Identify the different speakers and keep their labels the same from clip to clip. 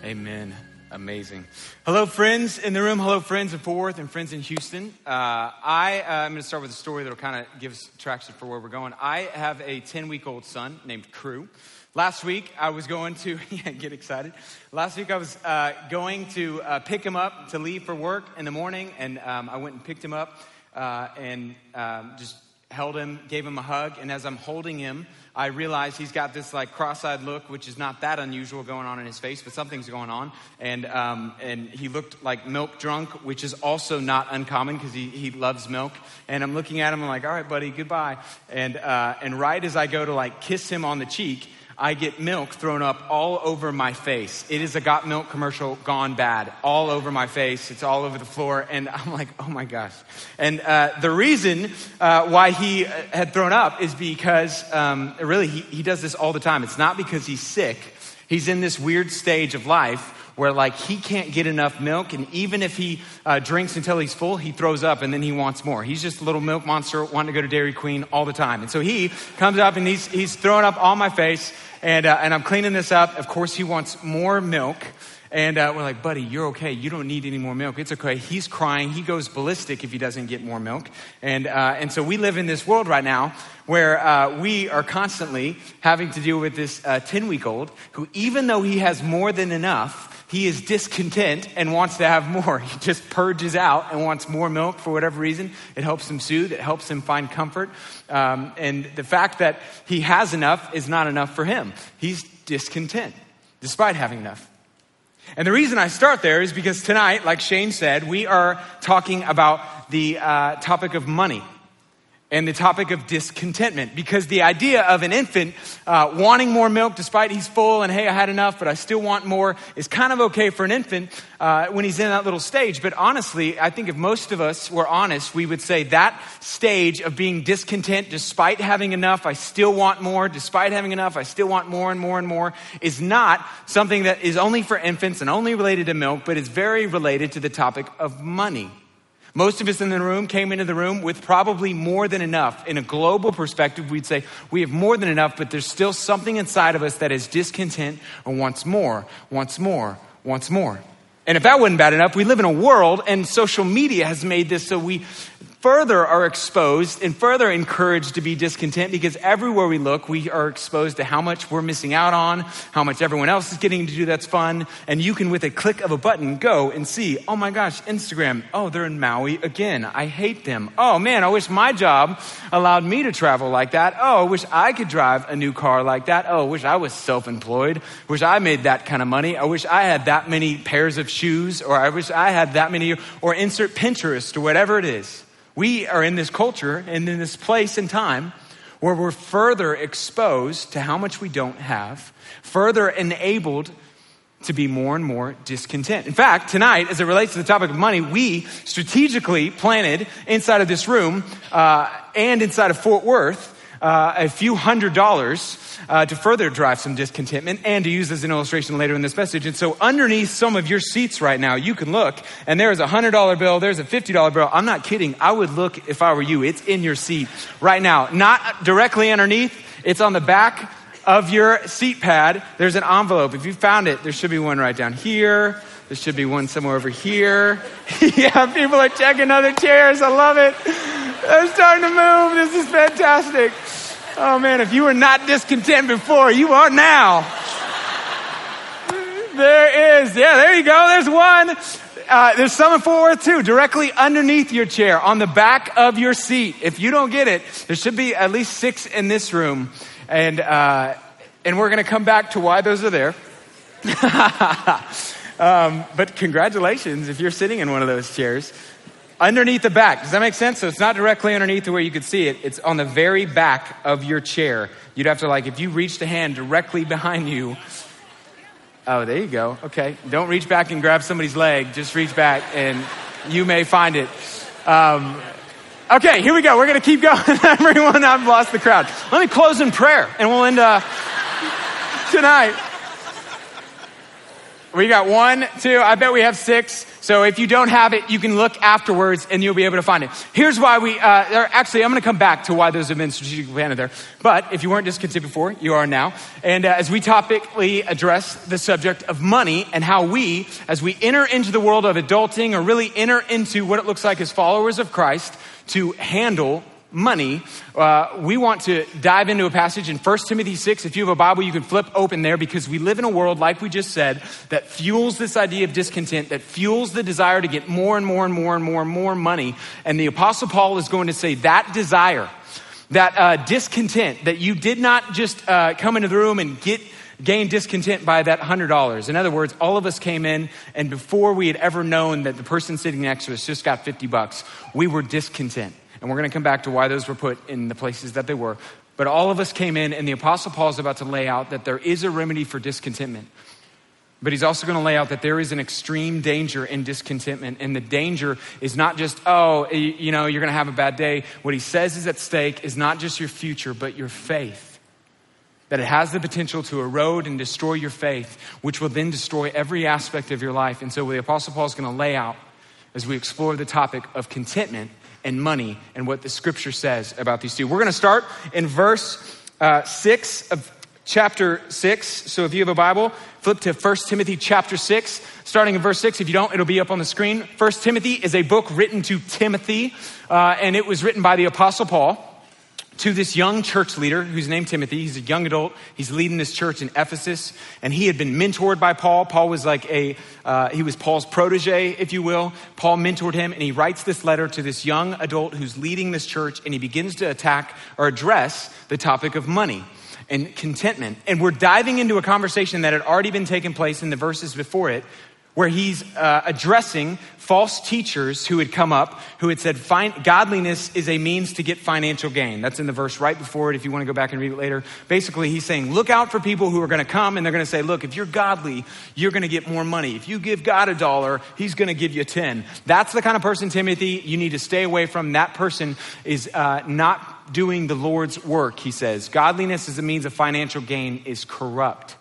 Speaker 1: Amen. Amazing. Hello, friends in the room. Hello, friends in Fort Worth and friends in Houston. I'm going to start with a story that will kind of give traction for where we're going. I have a 10-week-old son named Crew. Last week, I was going to, get excited. Last week, I was going to pick him up to leave for work in the morning, and I went and picked him up and just held him, gave him a hug, and as I'm holding him, I realized he's got this like cross-eyed look, which is not that unusual going on in his face, but something's going on. And he looked like milk drunk, which is also not uncommon because he loves milk. And I'm looking at him, I'm like, all right, buddy, goodbye. And right as I go to like kiss him on the cheek, I get milk thrown up all over my face. It is a Got Milk commercial gone bad. All over my face. It's all over the floor. And I'm like, oh my gosh. And the reason why he had thrown up is because really he does this all the time. It's not because he's sick. He's in this weird stage of life where like he can't get enough milk, and even if he drinks until he's full, he throws up and then he wants more. He's just a little milk monster wanting to go to Dairy Queen all the time. And so he comes up and he's throwing up all my face, and I'm cleaning this up. Of course, he wants more milk. And we're like, buddy, you're okay. You don't need any more milk. It's okay. He's crying. He goes ballistic if he doesn't get more milk. And so we live in this world right now where we are constantly having to deal with this 10-week-old who, even though he has more than enough, he is discontent and wants to have more. He just purges out and wants more milk for whatever reason. It helps him soothe. It helps him find comfort. And the fact that he has enough is not enough for him. He's discontent despite having enough. And the reason I start there is because tonight, like Shane said, we are talking about the topic of money and the topic of discontentment. Because the idea of an infant wanting more milk despite he's full and, hey, I had enough, but I still want more is kind of okay for an infant when he's in that little stage. But honestly, I think if most of us were honest, we would say that stage of being discontent despite having enough, I still want more, despite having enough, I still want more and more and more, is not something that is only for infants and only related to milk, but is very related to the topic of money. Most of us in the room came into the room with probably more than enough. In a global perspective, we'd say we have more than enough, but there's still something inside of us that is discontent and wants more, wants more, wants more. And if that wasn't bad enough, we live in a world, and social media has made this so we further are exposed and further encouraged to be discontent, because everywhere we look, we are exposed to how much we're missing out on, how much everyone else is getting to do that's fun. And you can, with a click of a button, go and see, oh my gosh, Instagram, oh, they're in Maui again. I hate them. Oh man, I wish my job allowed me to travel like that. Oh, I wish I could drive a new car like that. Oh, I wish I was self-employed. Wish I made that kind of money. I wish I had that many pairs of shoes, or I wish I had that many, or insert Pinterest or whatever it is. We are in this culture and in this place and time where we're further exposed to how much we don't have, further enabled to be more and more discontent. In fact, tonight, as it relates to the topic of money, we strategically planted inside of this room and inside of Fort Worth a few $100s to further drive some discontentment and to use as an illustration later in this message. And so underneath some of your seats right now, you can look, and there is a $100 bill, there's a $50 bill. I'm not kidding. I would look if I were you. It's in your seat right now. Not directly underneath. It's on the back of your seat pad. There's an envelope. If you found it, there should be one right down here. There should be one somewhere over here. Yeah, people are checking other chairs. I love it. They're starting to move. This is fantastic. Oh man, if you were not discontent before, you are now. There is. Yeah, there you go. There's one. There's some in Fort Worth too, directly underneath your chair, on the back of your seat. If you don't get it, there should be at least 6 in this room. And we're going to come back to why those are there. But congratulations if you're sitting in one of those chairs. Underneath the back. Does that make sense? So it's not directly underneath to where you could see it. It's on the very back of your chair. You'd have to, like, if you reached a hand directly behind you. Oh, there you go. Okay. Don't reach back and grab somebody's leg. Just reach back and you may find it. Okay, here we go. We're going to keep going. Everyone, I've lost the crowd. Let me close in prayer and we'll end tonight. We got 1, 2, I bet we have 6. So if you don't have it, you can look afterwards and you'll be able to find it. Here's why actually, I'm going to come back to why those have been strategically planted there. But if you weren't discontent before, you are now. And as we topically address the subject of money and how we, as we enter into the world of adulting or really enter into what it looks like as followers of Christ to handle money, we want to dive into a passage in 1 Timothy 6. If you have a Bible, you can flip open there, because we live in a world, like we just said, that fuels this idea of discontent, that fuels the desire to get more and more and more and more and more money. And the Apostle Paul is going to say that desire, that discontent, that you did not just come into the room and gain discontent by that $100. In other words, all of us came in, and before we had ever known that the person sitting next to us just got $50, we were discontent. And we're going to come back to why those were put in the places that they were. But all of us came in, and the Apostle Paul is about to lay out that there is a remedy for discontentment. But he's also going to lay out that there is an extreme danger in discontentment. And the danger is not just, you're going to have a bad day. What he says is at stake is not just your future, but your faith. That it has the potential to erode and destroy your faith, which will then destroy every aspect of your life. And so the Apostle Paul is going to lay out, as we explore the topic of contentment and money and what the scripture says about these two. We're going to start in verse 6 of chapter 6. So if you have a Bible, flip to 1 Timothy chapter 6, starting in verse 6. If you don't, it'll be up on the screen. 1 Timothy is a book written to Timothy, and it was written by the Apostle Paul to this young church leader who's named Timothy. He's a young adult. He's leading this church in Ephesus, and he had been mentored by Paul. Paul was like he was Paul's protege, if you will. Paul mentored him, and he writes this letter to this young adult who's leading this church, and he begins to attack or address the topic of money and contentment. And we're diving into a conversation that had already been taking place in the verses before it, where he's addressing false teachers who had come up, who had said, godliness is a means to get financial gain. That's in the verse right before it, if you want to go back and read it later. Basically, he's saying, look out for people who are going to come and they're going to say, look, if you're godly, you're going to get more money. If you give God $1, he's going to give you 10. That's the kind of person, Timothy, you need to stay away from. That person is not doing the Lord's work, he says. Godliness as a means of financial gain is corrupt.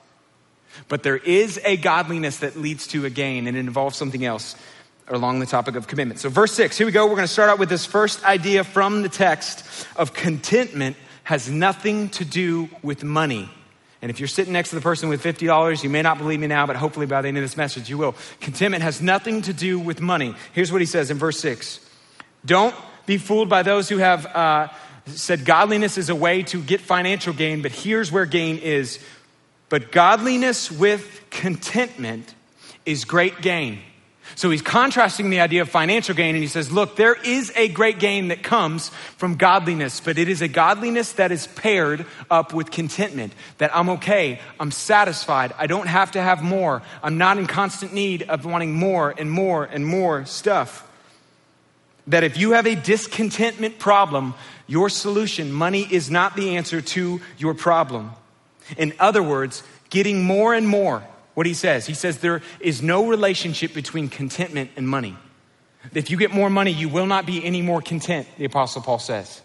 Speaker 1: But there is a godliness that leads to a gain, and it involves something else along the topic of commitment. So verse 6, here we go. We're going to start out with this first idea from the text of contentment has nothing to do with money. And if you're sitting next to the person with $50, you may not believe me now, but hopefully by the end of this message, you will. Contentment has nothing to do with money. Here's what he says in verse 6. Don't be fooled by those who have said godliness is a way to get financial gain, but here's where gain is. But godliness with contentment is great gain. So he's contrasting the idea of financial gain, and he says, look, there is a great gain that comes from godliness, but it is a godliness that is paired up with contentment, that I'm okay, I'm satisfied, I don't have to have more, I'm not in constant need of wanting more and more and more stuff. That if you have a discontentment problem, your solution, money, is not the answer to your problem. In other words, getting more and more, what he says there is no relationship between contentment and money. If you get more money, you will not be any more content, the Apostle Paul says.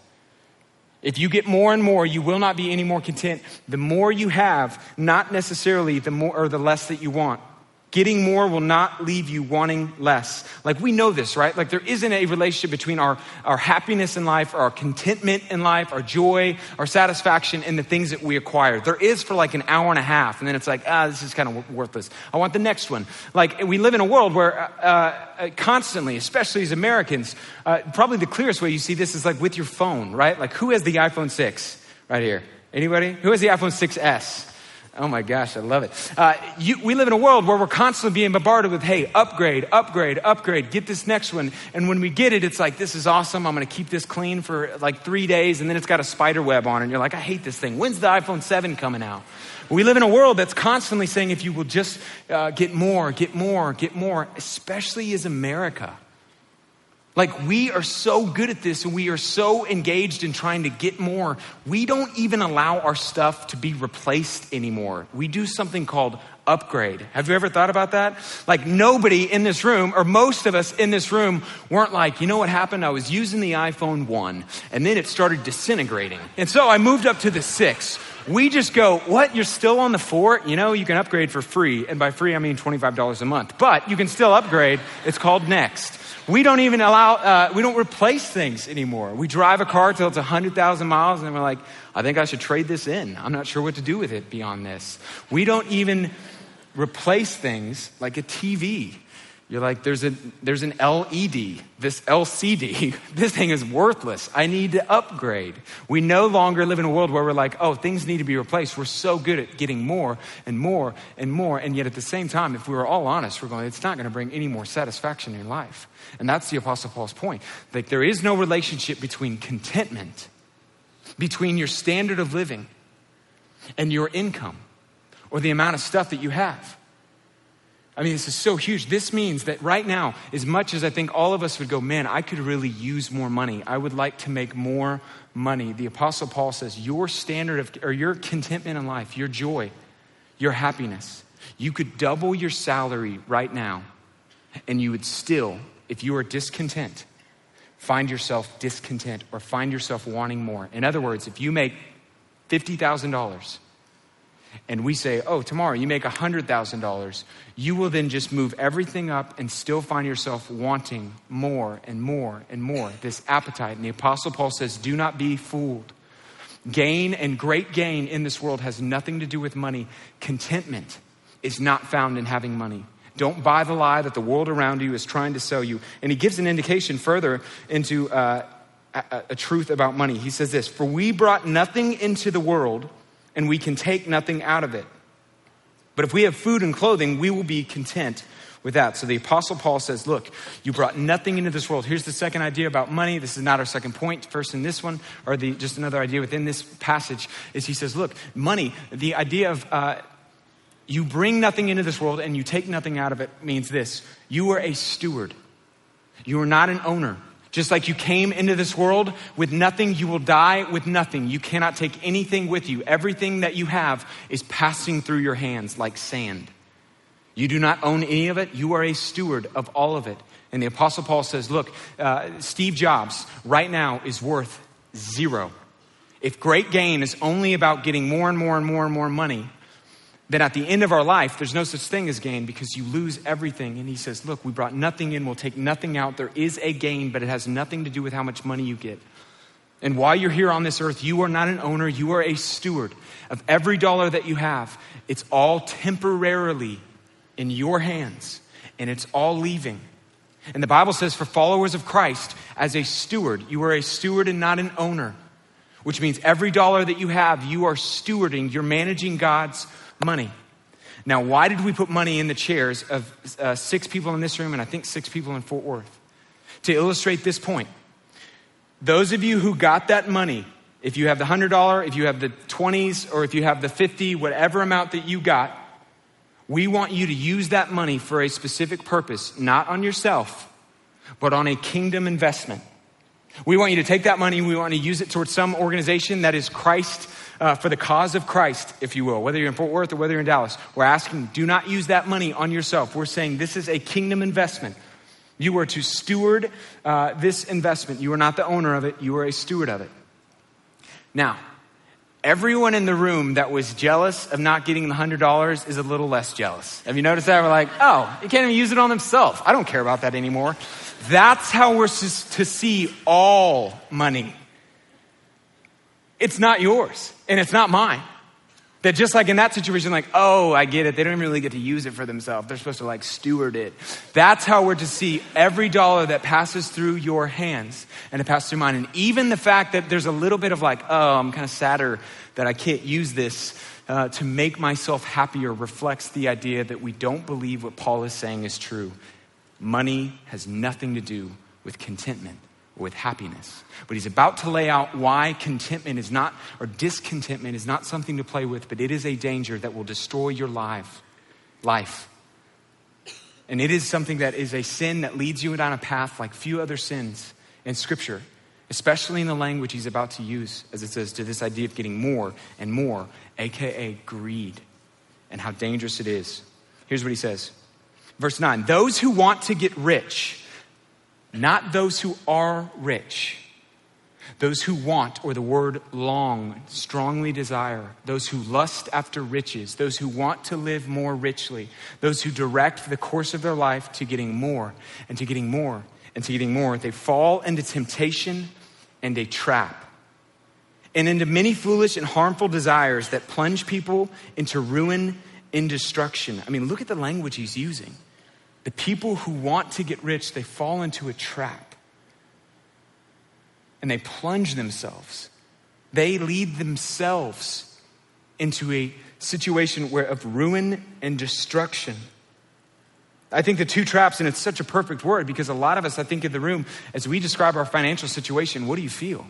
Speaker 1: If you get more and more, you will not be any more content. The more you have, not necessarily the more or the less that you want. Getting more will not leave you wanting less. Like, we know this, right? Like, there isn't a relationship between our happiness in life, our contentment in life, our joy, our satisfaction in the things that we acquire. There is for like an hour and a half, and then it's like, this is kind of worthless. I want the next one. Like, we live in a world where constantly, especially as Americans, probably the clearest way you see this is like with your phone, right? Like, who has the iPhone 6 right here? Anybody? Who has the iPhone 6S? Oh my gosh, I love it. We live in a world where we're constantly being bombarded with, hey, upgrade, get this next one. And when we get it, it's like, this is awesome. I'm going to keep this clean for like 3 days. And then it's got a spider web on it. And you're like, I hate this thing. When's the iPhone 7 coming out? We live in a world that's constantly saying, if you will just get more, especially as America. Like, we are so good at this and we are so engaged in trying to get more. We don't even allow our stuff to be replaced anymore. We do something called upgrade. Have you ever thought about that? Like, nobody in this room, or most of us in this room, weren't like, you know what happened? I was using the iPhone 1 and then it started disintegrating. And so I moved up to the 6. We just go, what? You're still on the 4? You know, you can upgrade for free. And by free, I mean $25 a month. But you can still upgrade. It's called Next. We don't even we don't replace things anymore. We drive a car till it's 100,000 miles and we're like, I think I should trade this in. I'm not sure what to do with it beyond this. We don't even replace things like a TV. You're like, there's an LED, this LCD. This thing is worthless. I need to upgrade. We no longer live in a world where we're like, oh, things need to be replaced. We're so good at getting more and more and more. And yet at the same time, if we were all honest, we're going, it's not going to bring any more satisfaction in life. And that's the Apostle Paul's point. Like, there is no relationship between contentment, between your standard of living and your income or the amount of stuff that you have. I mean, this is so huge. This means that right now, as much as I think all of us would go, man, I could really use more money. I would like to make more money. The Apostle Paul says your your contentment in life, your joy, your happiness, you could double your salary right now and you would still, if you are discontent, find yourself discontent or find yourself wanting more. In other words, if you make $50,000 and we say, oh, tomorrow you make $100,000, you will then just move everything up and still find yourself wanting more and more and more, this appetite. And the Apostle Paul says, do not be fooled. Gain and great gain in this world has nothing to do with money. Contentment is not found in having money. Don't buy the lie that the world around you is trying to sell you. And he gives an indication further into a truth about money. He says this, for we brought nothing into the world and we can take nothing out of it. But if we have food and clothing, we will be content with that. So the Apostle Paul says, look, you brought nothing into this world. Here's the second idea about money. This is not our second point. First in this one, or just another idea within this passage, is he says, look, money, the idea of you bring nothing into this world and you take nothing out of it means this. You are a steward. You are not an owner. Just like you came into this world with nothing, you will die with nothing. You cannot take anything with you. Everything that you have is passing through your hands like sand. You do not own any of it. You are a steward of all of it. And the Apostle Paul says, look, Steve Jobs right now is worth 0. If great gain is only about getting more and more and more and more money, then at the end of our life, there's no such thing as gain because you lose everything. And he says, look, we brought nothing in, we'll take nothing out. There is a gain, but it has nothing to do with how much money you get. And while you're here on this earth, you are not an owner, you are a steward of every dollar that you have. It's all temporarily in your hands and it's all leaving. And the Bible says for followers of Christ, as a steward, you are a steward and not an owner, which means every dollar that you have, you are stewarding, you're managing God's money. Now, why did we put money in the chairs of 6 people in this room and I think 6 people in Fort Worth? To illustrate this point. Those of you who got that money, if you have the $100, if you have the 20s, or if you have the 50, whatever amount that you got, we want you to use that money for a specific purpose, not on yourself, but on a kingdom investment. We want you to take that money, we want to use it towards some organization that is Christ, for the cause of Christ, if you will, whether you're in Fort Worth or whether you're in Dallas. We're asking, do not use that money on yourself. We're saying this is a kingdom investment. You are to steward this investment. You are not the owner of it. You are a steward of it. Now, everyone in the room that was jealous of not getting the $100 is a little less jealous. Have you noticed that? We're like, oh, you can't even use it on themselves. I don't care about that anymore. That's how we're to see all money. It's not yours and it's not mine. That just like in that situation, like, oh, I get it. They don't even really get to use it for themselves. They're supposed to like steward it. That's how we're to see every dollar that passes through your hands and it passes through mine. And even the fact that there's a little bit of like, oh, I'm kind of sadder that I can't use this to make myself happier reflects the idea that we don't believe what Paul is saying is true. Money has nothing to do with contentment or with happiness. But he's about to lay out why contentment is not, or discontentment is not something to play with, but it is a danger that will destroy your life. And it is something that is a sin that leads you down a path like few other sins in Scripture, especially in the language he's about to use, as it says, to this idea of getting more and more, aka greed, and how dangerous it is. Here's what he says. Verse 9, those who want to get rich, not those who are rich. Those who want, or the word long, strongly desire. Those who lust after riches. Those who want to live more richly. Those who direct the course of their life to getting more and to getting more and to getting more. They fall into temptation and a trap, and into many foolish and harmful desires that plunge people into ruin and destruction. I mean, look at the language he's using. The people who want to get rich, they fall into a trap. And they plunge themselves. They lead themselves into a situation of ruin and destruction. I think the two traps, and it's such a perfect word because a lot of us, I think in the room, as we describe our financial situation, what do you feel?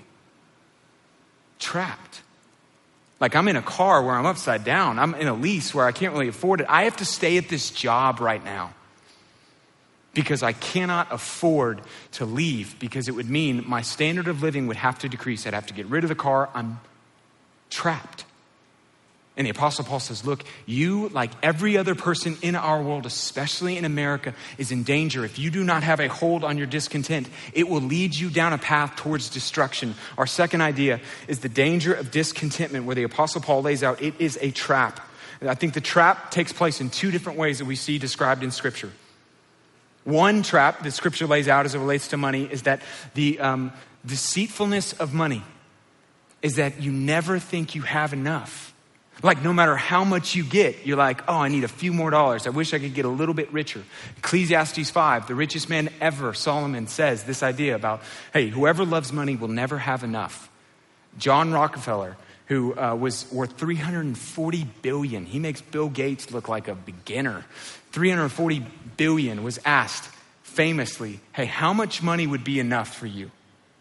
Speaker 1: Trapped. Like I'm in a car where I'm upside down. I'm in a lease where I can't really afford it. I have to stay at this job right now because I cannot afford to leave, because it would mean my standard of living would have to decrease. I'd have to get rid of the car. I'm trapped. And the Apostle Paul says, look, you, like every other person in our world, especially in America, is in danger. If you do not have a hold on your discontent, it will lead you down a path towards destruction. Our second idea is the danger of discontentment, where the Apostle Paul lays out, it is a trap. And I think the trap takes place in two different ways that we see described in Scripture. One trap that Scripture lays out as it relates to money is that the deceitfulness of money is that you never think you have enough. Like no matter how much you get, you're like, oh, I need a few more dollars. I wish I could get a little bit richer. Ecclesiastes 5, the richest man ever, Solomon, says this idea about, hey, whoever loves money will never have enough. John Rockefeller, who was worth $340 billion. He makes Bill Gates look like a beginner. $340 billion, was asked famously, hey, how much money would be enough for you?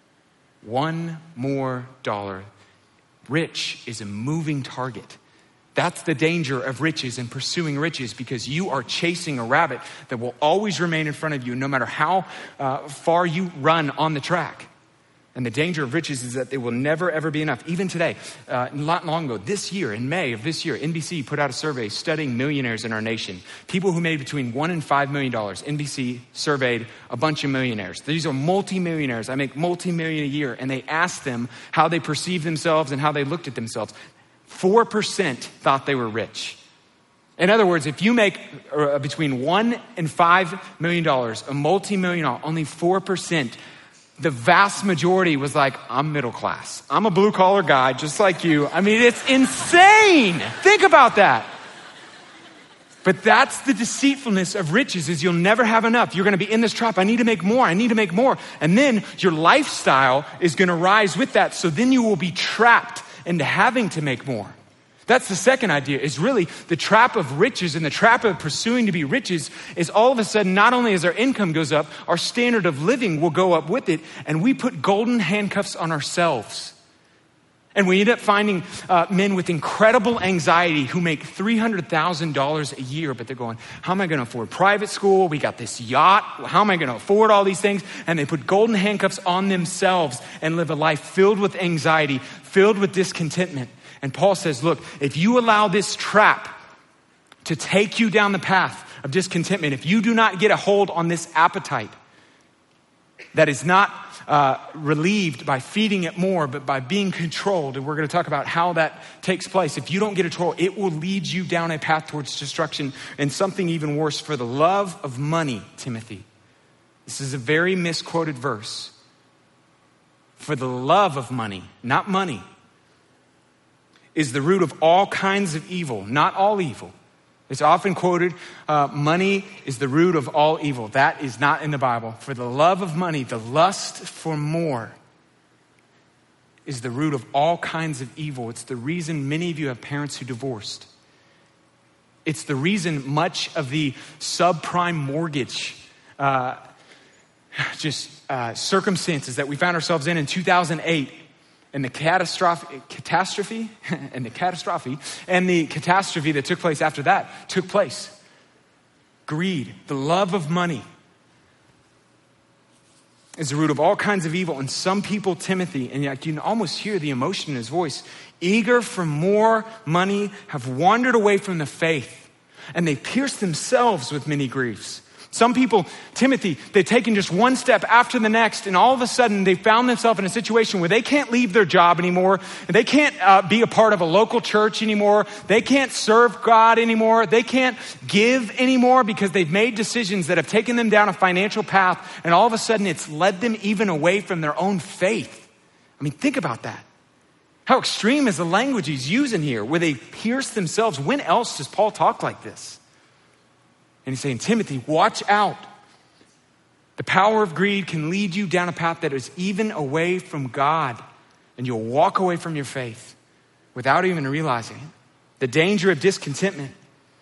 Speaker 1: $1 more. Rich is a moving target. That's the danger of riches and pursuing riches, because you are chasing a rabbit that will always remain in front of you no matter how far you run on the track. And the danger of riches is that they will never, ever be enough. Even today, not long ago, this year, in May of this year, NBC put out a survey studying millionaires in our nation. People who made between $1 and $5 million. NBC surveyed a bunch of millionaires. These are multi-millionaires. I make multi-million a year. And they asked them how they perceived themselves and how they looked at themselves. 4% thought they were rich. In other words, if you make between $1 and $5 million, a multi-millionaire, only 4%, the vast majority was like, I'm middle class. I'm a blue collar guy just like you. I mean, it's insane. Think about that. But that's the deceitfulness of riches, is you'll never have enough. You're going to be in this trap. I need to make more. I need to make more. And then your lifestyle is going to rise with that. So then you will be trapped into having to make more. That's the second idea, is really the trap of riches, and the trap of pursuing to be riches is all of a sudden, not only as our income goes up, our standard of living will go up with it, and we put golden handcuffs on ourselves. And we end up finding men with incredible anxiety who make $300,000 a year, but they're going, how am I going to afford private school? We got this yacht. How am I going to afford all these things? And they put golden handcuffs on themselves and live a life filled with anxiety, filled with discontentment. And Paul says, look, if you allow this trap to take you down the path of discontentment, if you do not get a hold on this appetite that is not relieved by feeding it more, but by being controlled, and we're going to talk about how that takes place. If you don't get control, it will lead you down a path towards destruction, and something even worse, for the love of money, Timothy. This is a very misquoted verse. For the love of money, not money, is the root of all kinds of evil, not all evil. It's often quoted, money is the root of all evil. That is not in the Bible. For the love of money, the lust for more, is the root of all kinds of evil. It's the reason many of you have parents who divorced. It's the reason much of the subprime mortgage circumstances that we found ourselves in 2008, and the catastrophe that took place after that took place. Greed, the love of money, is the root of all kinds of evil. And some people, Timothy, and you can almost hear the emotion in his voice, eager for more money, have wandered away from the faith, and they pierced themselves with many griefs. Some people, Timothy, they've taken just one step after the next, and all of a sudden they found themselves in a situation where they can't leave their job anymore, and they can't be a part of a local church anymore, they can't serve God anymore, they can't give anymore because they've made decisions that have taken them down a financial path, and all of a sudden it's led them even away from their own faith. I mean, think about that. How extreme is the language he's using here, where they pierce themselves? When else does Paul talk like this? And he's saying, Timothy, watch out. The power of greed can lead you down a path that is even away from God, and you'll walk away from your faith without even realizing it. The danger of discontentment.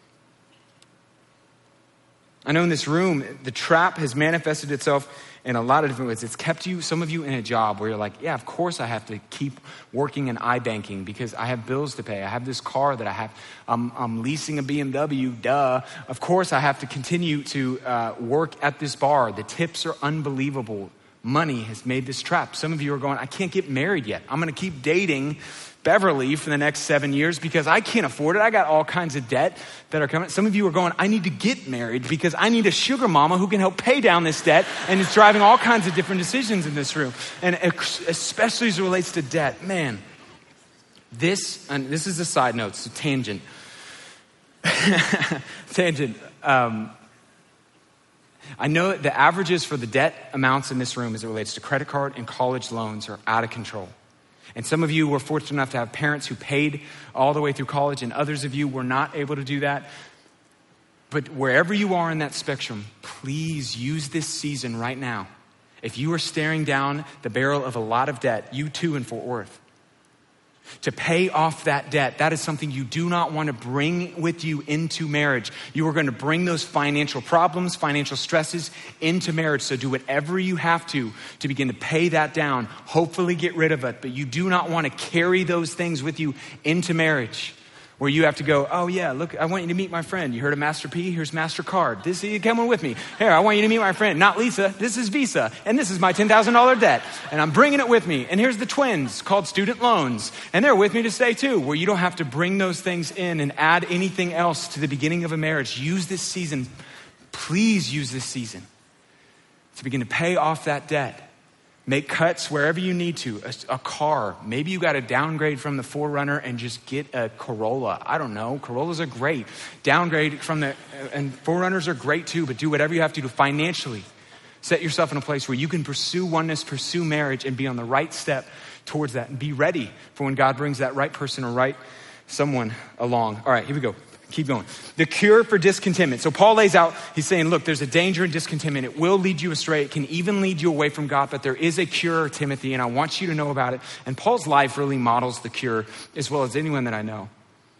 Speaker 1: I know in this room, the trap has manifested itself in a lot of different ways. It's kept you, some of you, in a job where you're like, yeah, of course I have to keep working in iBanking because I have bills to pay. I have this car that I have. I'm leasing a BMW, duh. Of course I have to continue to work at this bar. The tips are unbelievable. Money has made this trap. Some of you are going, I can't get married yet. I'm going to keep dating Beverly for the next 7 years because I can't afford it. I got all kinds of debt that are coming. Some of you are going, I need to get married because I need a sugar mama who can help pay down this debt, and it's driving all kinds of different decisions in this room. And especially as it relates to debt, man, and this is a side note, it's a tangent. I know the averages for the debt amounts in this room as it relates to credit card and college loans are out of control. And some of you were fortunate enough to have parents who paid all the way through college, and others of you were not able to do that. But wherever you are in that spectrum, please use this season right now. If you are staring down the barrel of a lot of debt, you too in Fort Worth, to pay off that debt, that is something you do not want to bring with you into marriage. You are going to bring those financial problems, financial stresses into marriage. So do whatever you have to begin to pay that down, hopefully get rid of it. But you do not want to carry those things with you into marriage where you have to go, oh yeah, look, I want you to meet my friend. You heard of Master P? Here's MasterCard. This is you coming with me. Here, I want you to meet my friend. Not Lisa, this is Visa. And this is my $10,000 debt. And I'm bringing it with me. And here's the twins called student loans. And they're with me to stay too, where you don't have to bring those things in and add anything else to the beginning of a marriage. Use this season. Please use this season to begin to pay off that debt. Make cuts wherever you need to. A car. Maybe you got to downgrade from the 4Runner and just get a Corolla. I don't know. Corollas are great. Downgrade from and 4Runners are great too, but do whatever you have to do financially. Set yourself in a place where you can pursue oneness, pursue marriage, and be on the right step towards that. And be ready for when God brings that right person or right someone along. All right, here we go. Keep going. The cure for discontentment. So Paul lays out, he's saying, look, there's a danger in discontentment. It will lead you astray. It can even lead you away from God, but there is a cure, Timothy, and I want you to know about it. And Paul's life really models the cure as well as anyone that I know.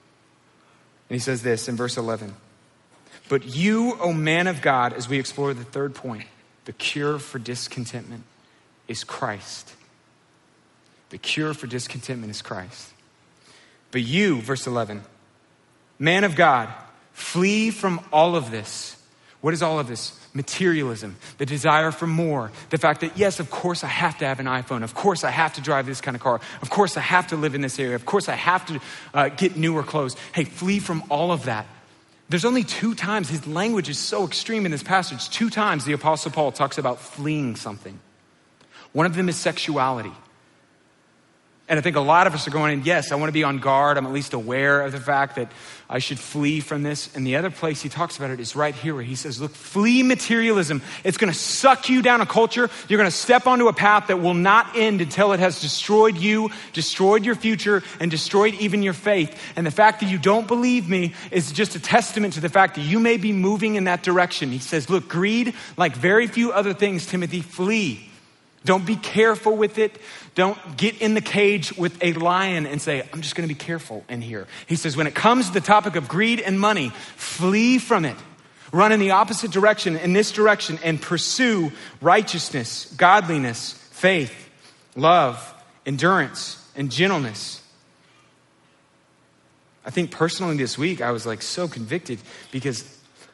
Speaker 1: And he says this in verse 11. But you, O man of God, as we explore the third point, the cure for discontentment is Christ. The cure for discontentment is Christ. But you, verse 11, man of God, flee from all of this. What is all of this? Materialism, the desire for more, the fact that, yes, of course I have to have an iPhone. Of course I have to drive this kind of car. Of course I have to live in this area. Of course I have to get newer clothes. Hey, flee from all of that. There's only 2 times, his language is so extreme in this passage. 2 times the Apostle Paul talks about fleeing something. One of them is sexuality. And I think a lot of us are going, and yes, I want to be on guard. I'm at least aware of the fact that I should flee from this. And the other place he talks about it is right here where he says, look, flee materialism. It's going to suck you down a culture. You're going to step onto a path that will not end until it has destroyed you, destroyed your future, and destroyed even your faith. And the fact that you don't believe me is just a testament to the fact that you may be moving in that direction. He says, look, greed, like very few other things, Timothy, flee. Don't be careful with it. Don't get in the cage with a lion and say, I'm just going to be careful in here. He says, when it comes to the topic of greed and money, flee from it. Run in the opposite direction, in this direction, and pursue righteousness, godliness, faith, love, endurance, and gentleness. I think personally this week, I was like so convicted because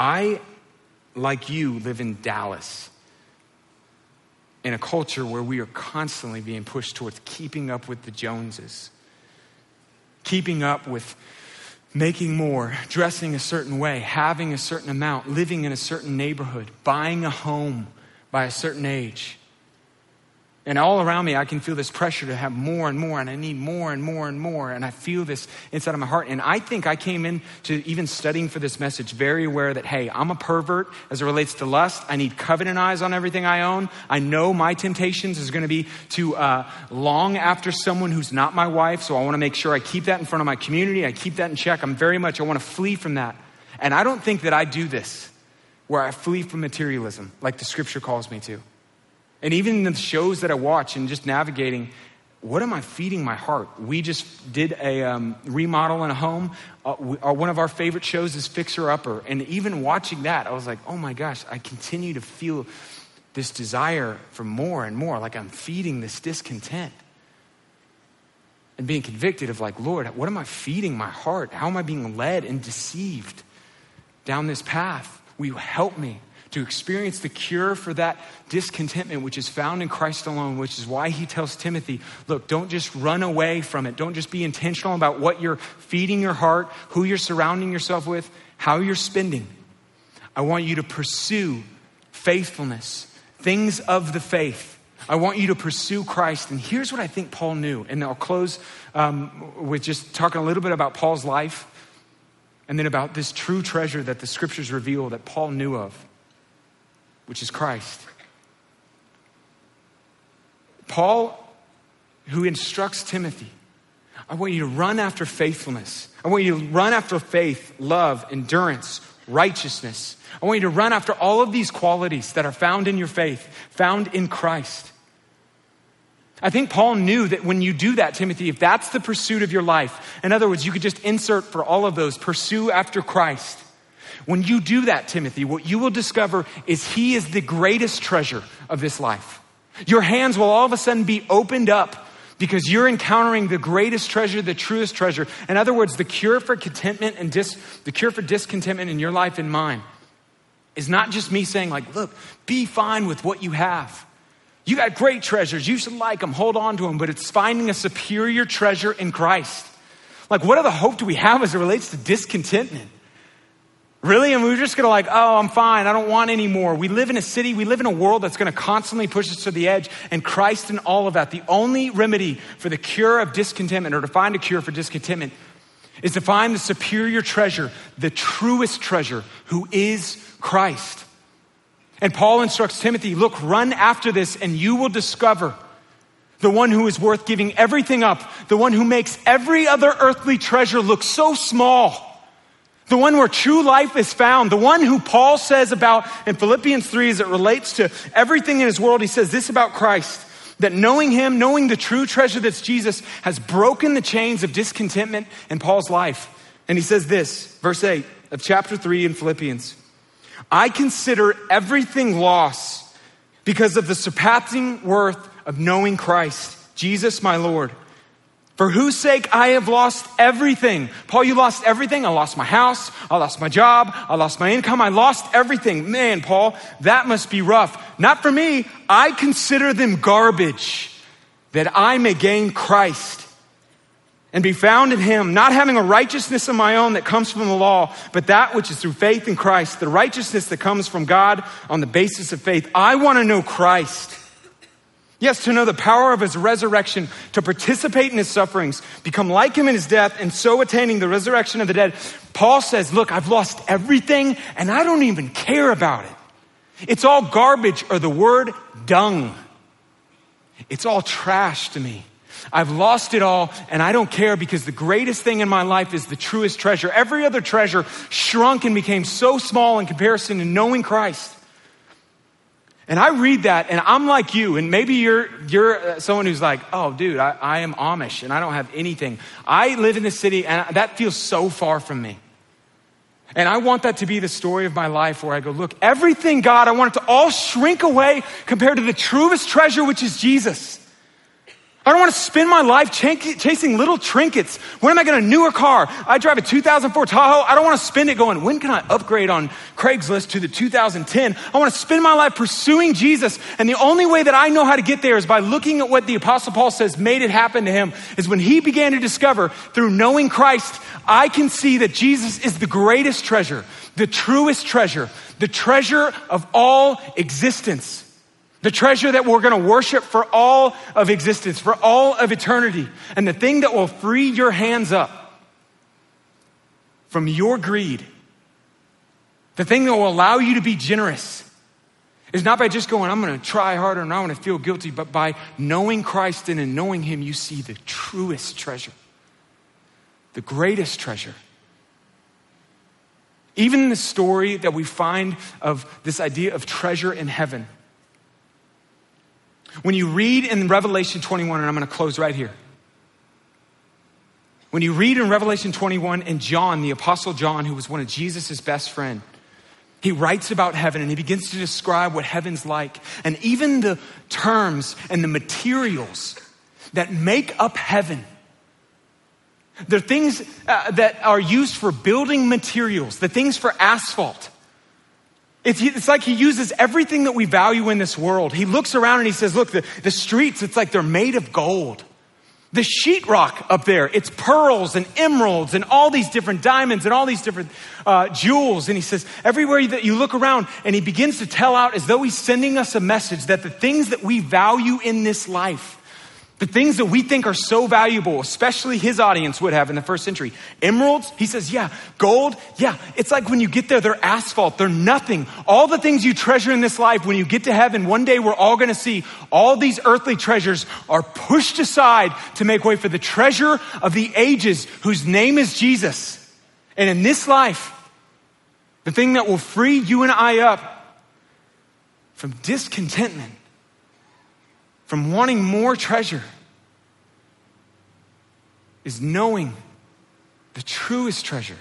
Speaker 1: I, like you, live in Dallas, in a culture where we are constantly being pushed towards keeping up with the Joneses, keeping up with making more, dressing a certain way, having a certain amount, living in a certain neighborhood, buying a home by a certain age. And all around me, I can feel this pressure to have more and more, and I need more and more and more. And I feel this inside of my heart. And I think I came into even studying for this message very aware that, hey, I'm a pervert as it relates to lust. I need covenant eyes on everything I own. I know my temptations is going to be to long after someone who's not my wife. So I want to make sure I keep that in front of my community. I keep that in check. I want to flee from that. And I don't think that I do this where I flee from materialism like the scripture calls me to. And even in the shows that I watch and just navigating, what am I feeding my heart? We just did a remodel in a home. One of our favorite shows is Fixer Upper. And even watching that, I was like, oh my gosh, I continue to feel this desire for more and more. Like I'm feeding this discontent. And being convicted of like, Lord, what am I feeding my heart? How am I being led and deceived down this path? Will you help me to experience the cure for that discontentment, which is found in Christ alone, which is why he tells Timothy, look, don't just run away from it. Don't just be intentional about what you're feeding your heart, who you're surrounding yourself with, how you're spending. I want you to pursue faithfulness, things of the faith. I want you to pursue Christ. And here's what I think Paul knew. And I'll close with just talking a little bit about Paul's life and then about this true treasure that the scriptures reveal that Paul knew of, which is Christ. Paul, who instructs Timothy, I want you to run after faithfulness. I want you to run after faith, love, endurance, righteousness. I want you to run after all of these qualities that are found in your faith, found in Christ. I think Paul knew that when you do that, Timothy, if that's the pursuit of your life, in other words, you could just insert for all of those, pursue after Christ. When you do that, Timothy, what you will discover is he is the greatest treasure of this life. Your hands will all of a sudden be opened up because you're encountering the greatest treasure, the truest treasure. In other words, the cure for contentment and the cure for discontentment in your life and mine is not just me saying like, look, be fine with what you have. You got great treasures. You should like them. Hold on to them. But it's finding a superior treasure in Christ. Like, what other hope do we have as it relates to discontentment? Really? And we're just going to like, oh, I'm fine. I don't want any more. We live in a city, we live in a world that's going to constantly push us to the edge. And Christ and all of that, the only remedy for the cure of discontentment or to find a cure for discontentment is to find the superior treasure, the truest treasure, who is Christ. And Paul instructs Timothy, look, run after this and you will discover the one who is worth giving everything up, the one who makes every other earthly treasure look so small. The one where true life is found, the one who Paul says about in Philippians 3 as it relates to everything in his world, he says this about Christ, that knowing him, knowing the true treasure that's Jesus, has broken the chains of discontentment in Paul's life. And he says this, verse 8 of chapter 3 in Philippians, I consider everything loss because of the surpassing worth of knowing Christ, Jesus my Lord. For whose sake I have lost everything. Paul, you lost everything. I lost my house. I lost my job. I lost my income. I lost everything. Man, Paul, that must be rough. Not for me. I consider them garbage that I may gain Christ and be found in him, not having a righteousness of my own that comes from the law, but that which is through faith in Christ, the righteousness that comes from God on the basis of faith. I want to know Christ. Yes, to know the power of his resurrection, to participate in his sufferings, become like him in his death, and so attaining the resurrection of the dead. Paul says, look, I've lost everything and I don't even care about it. It's all garbage, or the word dung. It's all trash to me. I've lost it all and I don't care because the greatest thing in my life is the truest treasure. Every other treasure shrunk and became so small in comparison to knowing Christ. And I read that and I'm like you, and maybe you're someone who's like, oh dude, I am Amish and I don't have anything. I live in the city and that feels so far from me. And I want that to be the story of my life where I go, look, everything, God, I want it to all shrink away compared to the truest treasure, which is Jesus. I don't want to spend my life chasing little trinkets. When am I getting a newer car? I drive a 2004 Tahoe. I don't want to spend it going, when can I upgrade on Craigslist to the 2010? I want to spend my life pursuing Jesus. And the only way that I know how to get there is by looking at what the Apostle Paul says made it happen to him, is when he began to discover through knowing Christ, I can see that Jesus is the greatest treasure, the truest treasure, the treasure of all existence. The treasure that we're going to worship for all of existence, for all of eternity. And the thing that will free your hands up from your greed, the thing that will allow you to be generous, is not by just going, I'm going to try harder and I want to feel guilty, but by knowing Christ and in knowing him, you see the truest treasure, the greatest treasure. Even the story that we find of this idea of treasure in heaven, when you read in Revelation 21, and I'm going to close right here. When you read in Revelation 21, and John, the Apostle John, who was one of Jesus' best friends, he writes about heaven and he begins to describe what heaven's like. And even the terms and the materials that make up heaven, they're things that are used for building materials, the things for asphalt. It's like he uses everything that we value in this world. He looks around and he says, look, the streets, it's like they're made of gold. The sheetrock up there, it's pearls and emeralds and all these different diamonds and all these different jewels. And he says, everywhere that you look around, and he begins to tell out as though he's sending us a message that the things that we value in this life, the things that we think are so valuable, especially his audience would have in the first century. Emeralds, he says, yeah. Gold, yeah. It's like when you get there, they're asphalt. They're nothing. All the things you treasure in this life, when you get to heaven, one day we're all going to see all these earthly treasures are pushed aside to make way for the treasure of the ages, whose name is Jesus. And in this life, the thing that will free you and I up from discontentment, from wanting more treasure, is knowing the truest treasure,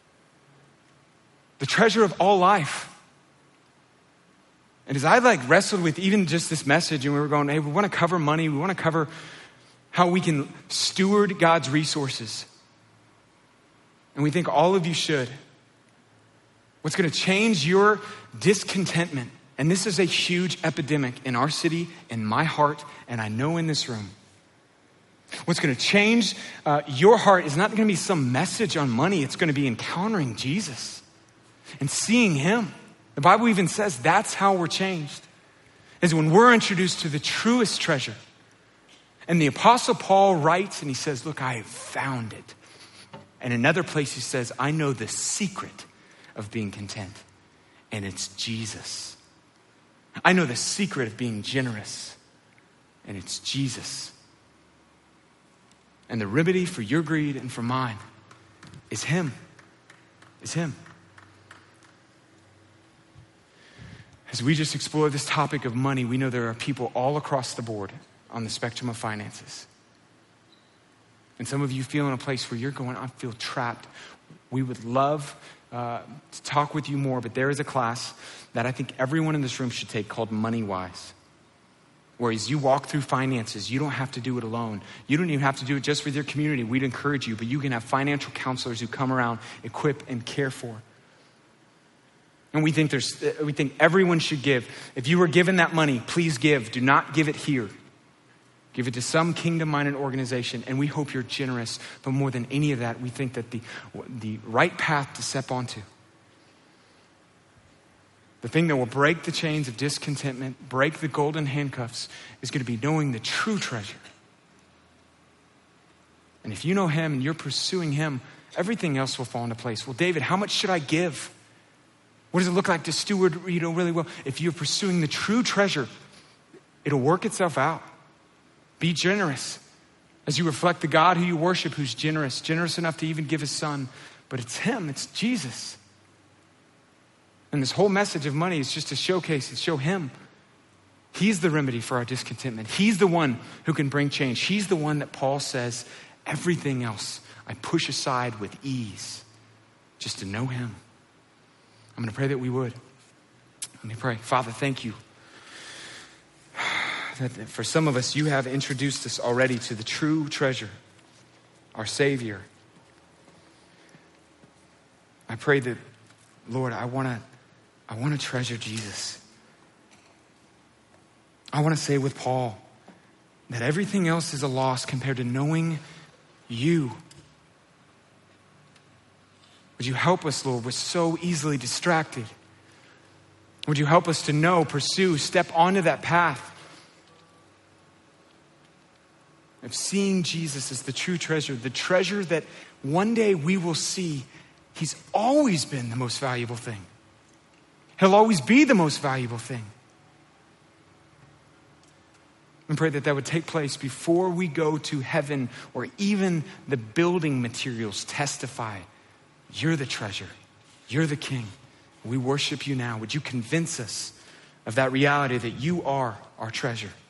Speaker 1: the treasure of all life. And as I wrestled with even just this message, and we were going, hey, we want to cover money, we want to cover how we can steward God's resources. And we think all of you should. What's going to change your discontentment, and this is a huge epidemic in our city, in my heart, and I know in this room. What's going to change your heart is not going to be some message on money. It's going to be encountering Jesus and seeing him. The Bible even says that's how we're changed, is when we're introduced to the truest treasure. And the Apostle Paul writes and he says, look, I have found it. And another place he says, I know the secret of being content, and it's Jesus. I know the secret of being generous, and it's Jesus. And the remedy for your greed and for mine is him. Is him. As we just explore this topic of money, we know there are people all across the board on the spectrum of finances. And some of you feel in a place where you're going, I feel trapped. We would love to talk with you more, but there is a class that I think everyone in this room should take called Money Wise. Where as you walk through finances, you don't have to do it alone. You don't even have to do it just with your community. We'd encourage you, but you can have financial counselors who come around, equip, and care for. And we think everyone should give. If you were given that money, please give. Do not give it here. Give it to some kingdom-minded organization, and we hope you're generous. But more than any of that, we think that the right path to step onto, the thing that will break the chains of discontentment, break the golden handcuffs, is going to be knowing the true treasure. And if you know him and you're pursuing him, everything else will fall into place. Well, David, how much should I give? What does it look like to steward, really well? If you're pursuing the true treasure, it'll work itself out. Be generous as you reflect the God who you worship, who's generous enough to even give his son. But it's him, it's Jesus. And this whole message of money is just to showcase and show him. He's the remedy for our discontentment. He's the one who can bring change. He's the one that Paul says, everything else I push aside with ease just to know him. I'm going to pray that we would. Let me pray. Father, thank you. that for some of us, you have introduced us already to the true treasure, our Savior. I pray that, Lord, I want to treasure Jesus. I want to say with Paul that everything else is a loss compared to knowing you. Would you help us, Lord? We're so easily distracted. Would you help us to know, pursue, step onto that path of seeing Jesus as the true treasure, the treasure that one day we will see. He's always been the most valuable thing. He'll always be the most valuable thing. And pray that that would take place before we go to heaven, or even the building materials testify, you're the treasure, you're the King. We worship you now. Would you convince us of that reality that you are our treasure?